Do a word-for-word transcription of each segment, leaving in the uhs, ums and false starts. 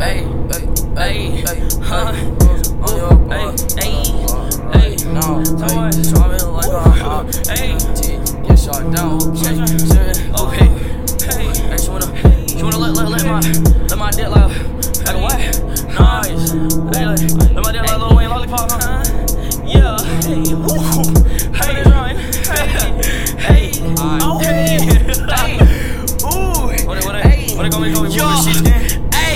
Hey, hey, hey, huh? Hey, hey, hey, no, hey, driving like a hop. Hey, get shot down. Okay, hey, hey, she wanna, she wanna let, let, let my, let my dick like, like a what? Nice. Hey, let, let my dick like Lil Wayne lollipop, huh? Yeah. Hey, woo. Hey, hey, hey, oh, hey, hey, ooh. What it, what it, what it gonna be, gonna be, what shit again?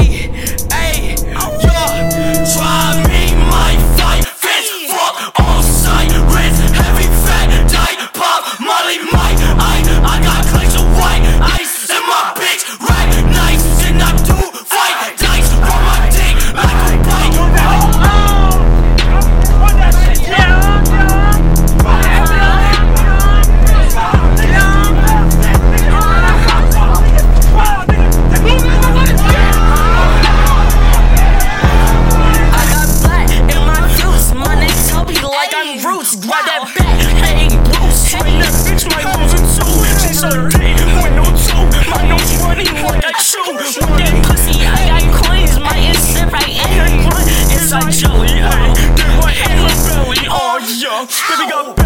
Roots, grab that back, hey, Bruce, swing that bitch, my nose in two. She's so deep, with no two, my nose running like I chew. With that pussy, I got coins, my instant right in her grunt. Inside Joey, hey, get right in her belly, oh yeah, baby got